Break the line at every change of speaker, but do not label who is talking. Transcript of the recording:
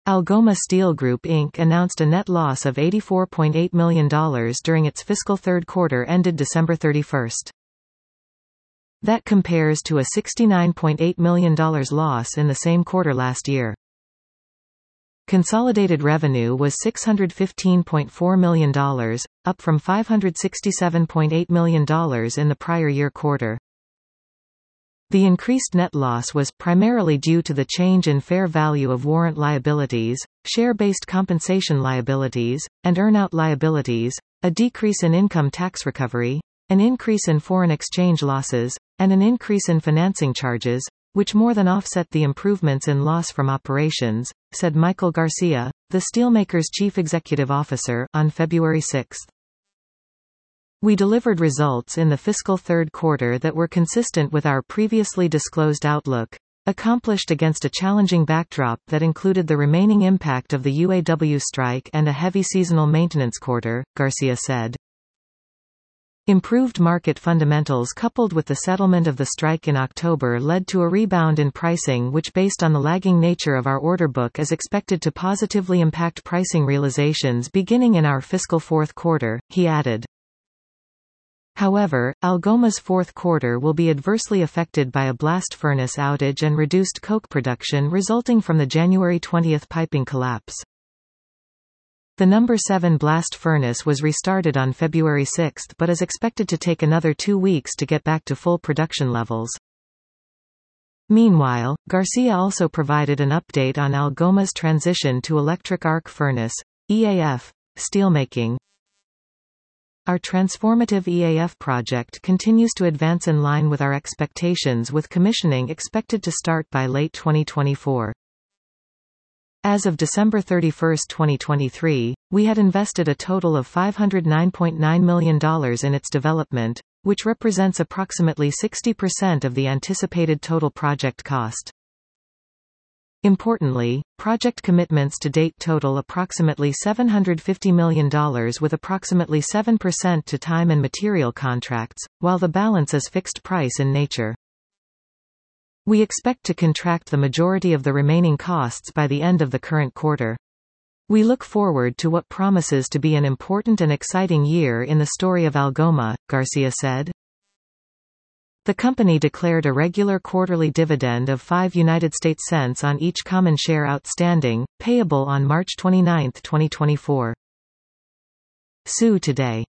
Algoma Steel Group Inc. announced a net loss of $84.8 million during its fiscal third quarter ended December 31. That compares to a $69.8 million loss in the same quarter last year. Consolidated revenue was $615.4 million, up from $567.8 million in the prior year quarter. The increased net loss was primarily due to the change in fair value of warrant liabilities, share-based compensation liabilities, and earn-out liabilities, a decrease in income tax recovery, an increase in foreign exchange losses, and an increase in financing charges, which more than offset the improvements in loss from operations, said Michael Garcia, the steelmaker's chief executive officer, on February 6. We delivered results in the fiscal third quarter that were consistent with our previously disclosed outlook, accomplished against a challenging backdrop that included the remaining impact of the UAW strike and a heavy seasonal maintenance quarter, Garcia said. Improved market fundamentals coupled with the settlement of the strike in October led to a rebound in pricing which, based on the lagging nature of our order book, is expected to positively impact pricing realizations beginning in our fiscal fourth quarter, he added. However, Algoma's fourth quarter will be adversely affected by a blast furnace outage and reduced coke production resulting from the January 20 piping collapse. The No. 7 blast furnace was restarted on February 6 but is expected to take another 2 weeks to get back to full production levels. Meanwhile, Garcia also provided an update on Algoma's transition to electric arc furnace, EAF, steelmaking. Our transformative EAF project continues to advance in line with our expectations, with commissioning expected to start by late 2024. As of December 31, 2023, we had invested a total of $509.9 million in its development, which represents approximately 60% of the anticipated total project cost. Importantly, project commitments to date total approximately $750 million, with approximately 7% to time and material contracts, while the balance is fixed price in nature. We expect to contract the majority of the remaining costs by the end of the current quarter. We look forward to what promises to be an important and exciting year in the story of Algoma, Garcia said. The company declared a regular quarterly dividend of 5 United States cents on each common share outstanding, payable on March 29, 2024. Sue today.